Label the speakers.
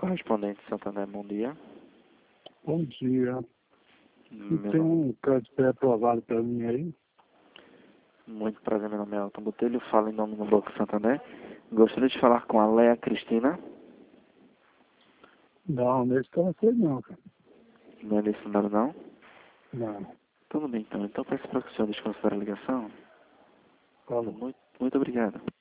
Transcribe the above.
Speaker 1: Correspondente Santander, bom dia.
Speaker 2: Bom dia.
Speaker 1: Meu
Speaker 2: Tem
Speaker 1: nome,
Speaker 2: um crédito pré-aprovado para mim aí?
Speaker 1: muito prazer, meu nome é Elton Botelho, falo em nome do Banco Santander. Gostaria de falar com a Leia Cristina.
Speaker 2: Não, nesse telefone não, cara.
Speaker 1: Não é desse número, não?
Speaker 2: Não.
Speaker 1: Tudo bem, então. Então peço para que o senhor desconsidere a ligação.
Speaker 2: Falou.
Speaker 1: Muito obrigado.